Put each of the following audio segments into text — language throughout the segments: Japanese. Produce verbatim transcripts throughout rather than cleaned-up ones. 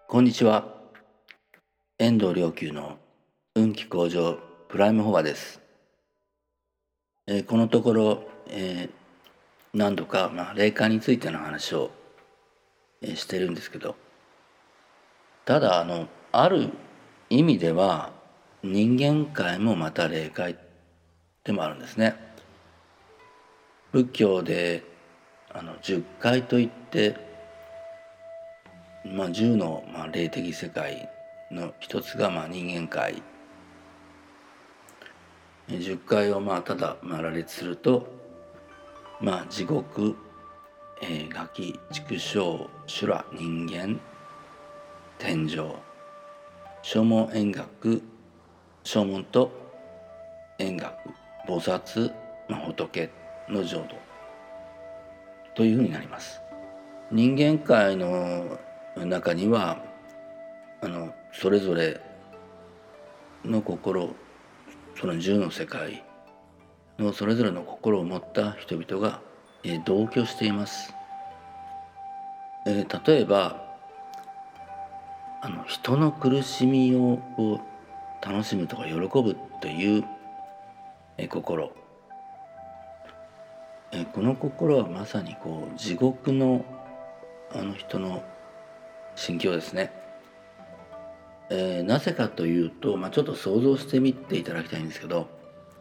こんにちは。遠藤良久の運気向上プライムフォアです。えーこのところ、えー何度か、まあ、霊感についての話を、えーしてるんですけど、ただあのある意味では人間界もまた霊界でもあるんですね。仏教であの十界といって、まあ、十の、まあ、霊的世界の一つが、まあ、人間界。十界をまあただ、まあ、羅列すると、まあ、地獄、えー、餓鬼、畜生、修羅、人間、天上、正門円覚、正門と円覚、菩薩、まあ、仏の浄土というふうになります。人間界の中にはあのそれぞれの心、その十の世界のそれぞれの心を持った人々が、えー、同居しています。えー、例えばあの人の苦しみをを楽しむとか喜ぶというえ心、えこの心はまさにこう地獄のあの人の心境ですね。えーなぜかというと、まあ、ちょっと想像してみていただきたいんですけど、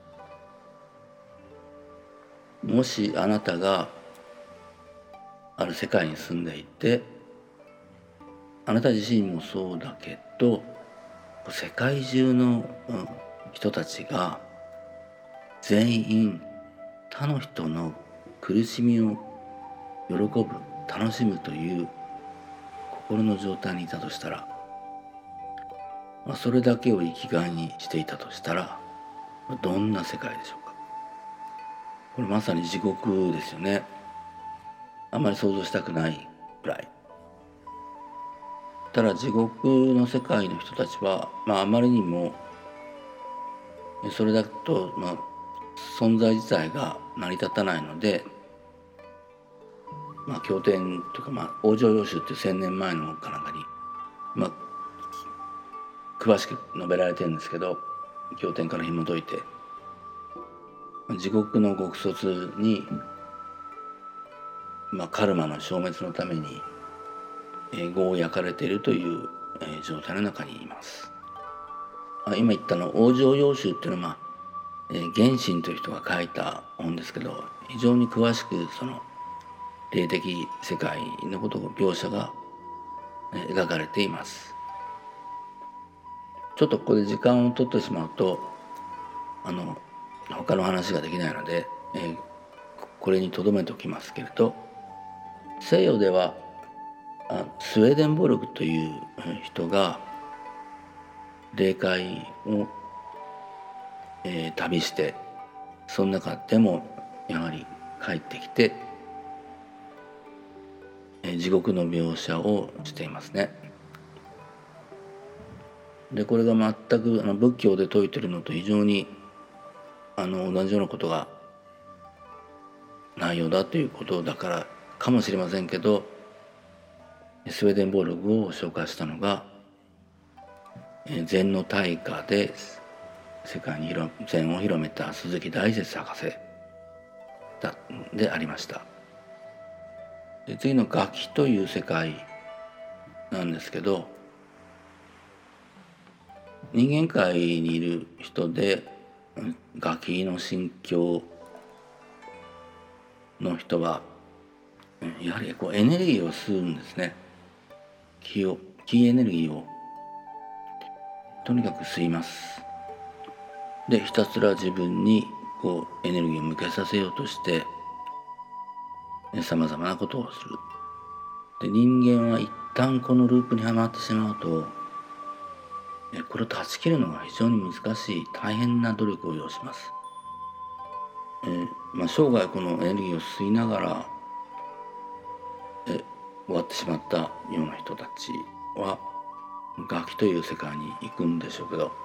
もしあなたがある世界に住んでいて、あなた自身もそうだけど世界中の、うん、人たちが全員他の人の苦しみを喜ぶ、楽しむという心の状態にいたとしたら、まあ、それだけを生きがいにしていたとしたら、どんな世界でしょうか。これまさに地獄ですよね。あまり想像したくないくらい。ただ地獄の世界の人たちは、まあ、あまりにもそれだと、まあ、存在自体が成り立たないので、まあ、経典とか、まあ、往生要集っていう千年前のかなんかに、まあ、詳しく述べられてるんですけど、経典から紐解いて地獄の獄卒に、まあ、カルマの消滅のために、えー、業を焼かれているという、えー、状態の中にいます。あ今言ったの往生要集っていうのは、まあえー、源信という人が書いた本ですけど、非常に詳しくその霊的世界のことを描写が、えー、描かれています。ちょっとここで時間を取ってしまうとあの他の話ができないので、えー、これにとどめておきますけれど、西洋ではあスウェーデンボルグという人が霊界を、えー、旅して、その中でもやはり帰ってきて、えー、地獄の描写をしていますね。でこれが全くあの仏教で説いてるのと非常にあの同じようなことが内容だということだからかもしれませんけど、スウェーデンボルグを紹介したのが禅の大家で世界に禅を広めた鈴木大拙博士だでありました。で次の餓鬼という世界なんですけど、人間界にいる人で餓鬼の心境の人はやはりこうエネルギーを吸うんですね。気を気エネルギーをとにかく吸います。でひたすら自分にこうエネルギーを向けさせようとしてさまざまなことをする。で人間は一旦このループにはまってしまうと、これを断ち切るのが非常に難しい、大変な努力を要します。えーまあ、生涯このエネルギーを吸いながらえ終わってしまったような人たちは餓鬼という世界に行くんでしょうけど、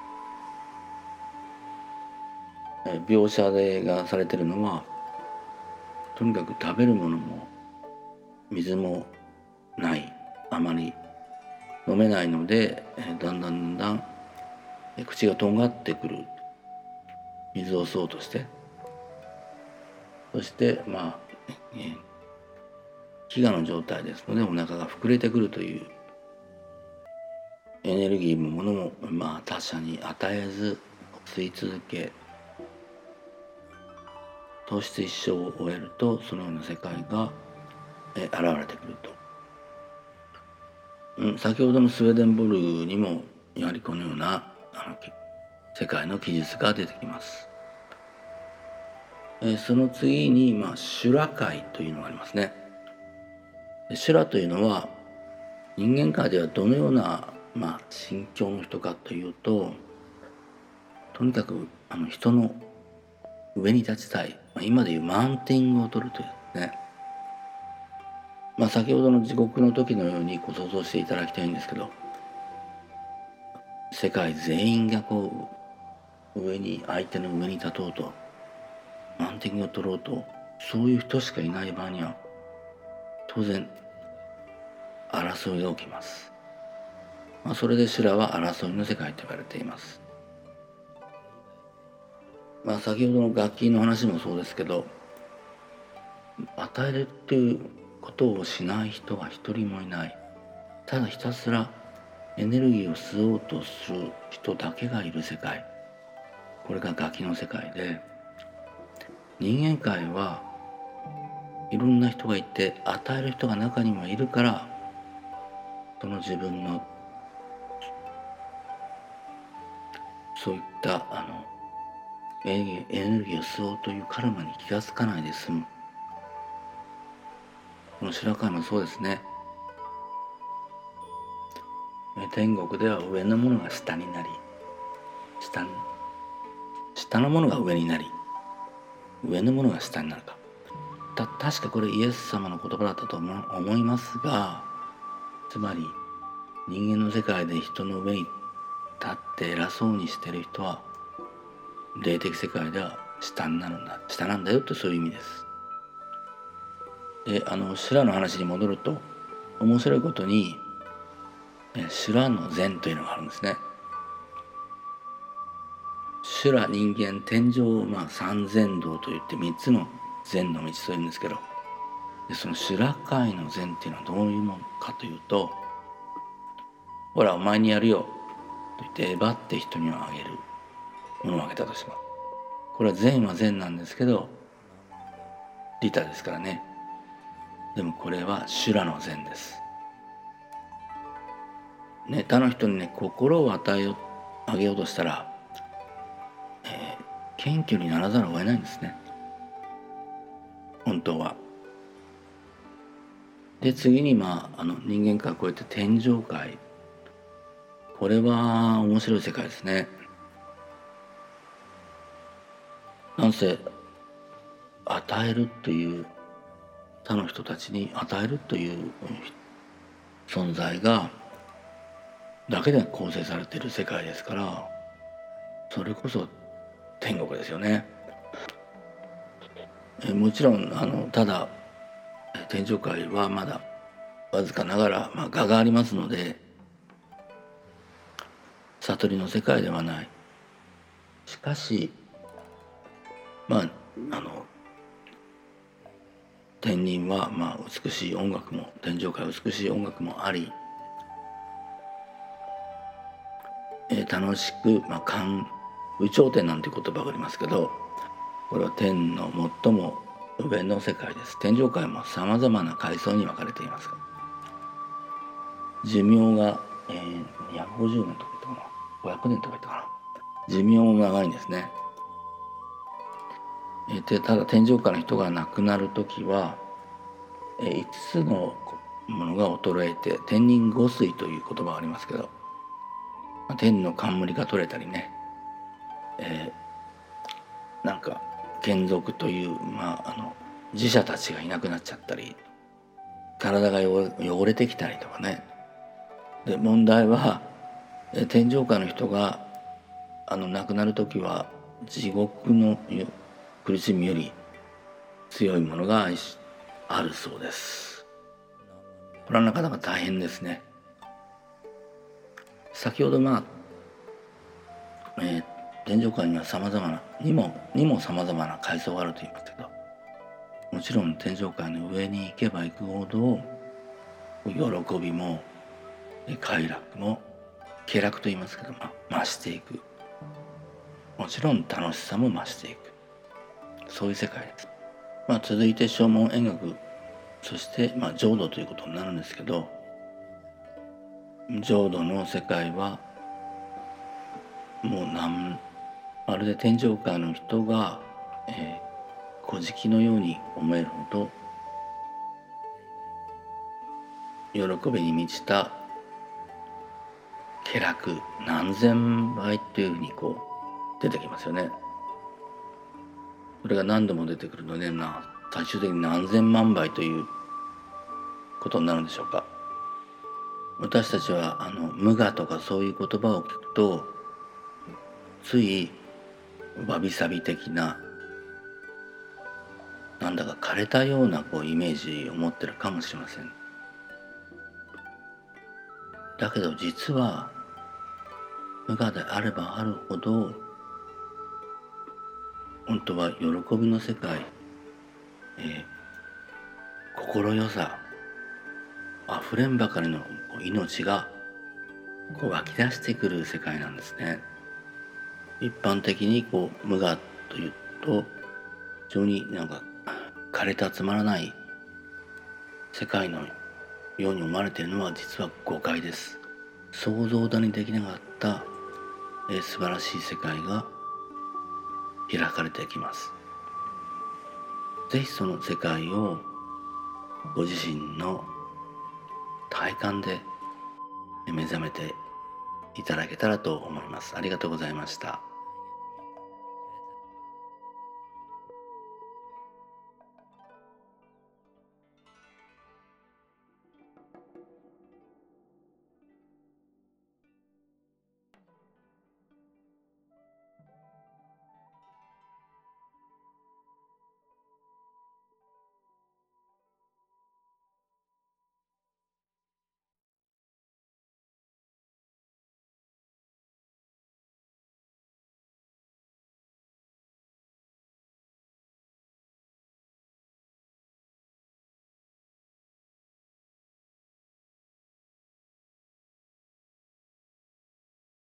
え描写でがされているのはとにかく食べるものも水もない、あまり飲めないので、えー、だんだんだんだん、えー、口がとんがってくる。水を吸おうとして、そしてまあ、えー、飢餓の状態ですのでお腹が膨れてくるというエネルギーもものも、まあ、他者に与えず吸い続け、糖質一生を終えるとそのような世界がえ現れてくると、うん、先ほどのスウェーデンボルグにもやはりこのようなあの世界の記述が出てきます。えその次に、まあ、修羅界というのがありますね。修羅というのは人間界ではどのような、まあ、心境の人かというと、とにかくあの人の上に立ちたい、まあ、今でいうマウンティングを取るというですね、まあ、先ほどの地獄の時のようにこう想像していただきたいんですけど、世界全員がこう上に相手の上に立とうとマウンティングを取ろうと、そういう人しかいない場合には当然争いが起きます。まあ、それで修羅は争いの世界と言われています。まあ、先ほどの楽器の話もそうですけど、与えるっていうことをしない人が一人もいない。ただひたすらエネルギーを吸おうとする人だけがいる世界、これが楽器の世界で、人間界はいろんな人がいて与える人が中にもいるから、その自分のそういったあのエネルギーを吸おうというカルマに気がつかないで済む。この修羅界もそうですね。天国では上のものが下になり、下下のものが上になり、上のものが下になるか。た確かこれイエス様の言葉だったと思思いますが、つまり人間の世界で人の上に立って偉そうにしてる人は霊的世界では下になるんだ、下なんだよってそういう意味です。で、あの修羅の話に戻ると、面白いことに修羅の善というのがあるんですね。修羅、人間、天上、まあ、三善道といって三つの善の道というんですけど、でその修羅界の善っていうのはどういうものかというと、ほらお前にやるよと言ってえばって人にはあげるものをあげたとします。これは善は善なんですけど利他ですからね。でもこれは修羅の善です。ね、他の人にね心を与えよあげようとしたら、えー、謙虚にならざるを得ないんですね、本当は。で次に、まあ、あの人間界を超えて天上界、これは面白い世界ですね。なんせ与えるという他の人たちに与えるという存在がだけで構成されている世界ですから、それこそ天国ですよね。えもちろんあのただ天上界はまだわずかながら、まあ、我がありますので悟りの世界ではない。しかしまああの天人はまあ美しい音楽も、天上界は美しい音楽もあり、えー、楽しく、まあ、観有頂天なんていう言葉がありますけど、これは天の最も上の世界です。天上界もさまざまな階層に分かれています。寿命が、えー、にひゃくごじゅうねんとか言ったかな、ごひゃくねんとか言ったかな、寿命も長いんですね。えー、でただ天上界の人が亡くなるときは、えー、いつつのものが衰えて天人五水という言葉がありますけど、天の冠が取れたりね、えー、なんか眷属という、まあ、あの寺社たちがいなくなっちゃったり、体が汚れてきたりとかね。で問題は天上界の人があの亡くなる時は地獄の苦しみより強いものがあるそうです。これはなかなか大変ですね。 先ほどまあ、えー、天上界にはさまざまなにもにもさまざまな階層があると言いますけど、もちろん天上界の上に行けば行くほど喜びも快楽も気楽と言いますけど、まあ、増していく。もちろん楽しさも増していく、そういう世界です。まあ、続いて正門円覚、そしてまあ浄土ということになるんですけど、浄土の世界はもうなんまるで天上界の人が、えー、小敷のように思えるほど喜びに満ちた気楽何千倍っていうふうにこう出てきますよね。これが何度も出てくるので、な最終的に何千万倍ということになるんでしょうか。私たちはあの無我とかそういう言葉を聞くと、ついわびさび的な、なんだか枯れたようなこうイメージを持ってるかもしれません。だけど実は無我であればあるほど、本当は喜びの世界、えー、心よさあふれんばかりの命がこう湧き出してくる世界なんですね。一般的にこう無我というと、非常になんか枯れたつまらない世界のように思われているのは実は誤解です。想像だにできなかった、えー、素晴らしい世界が開かれてきます。ぜひその世界をご自身の体感で目覚めていただけたらと思います。ありがとうございました。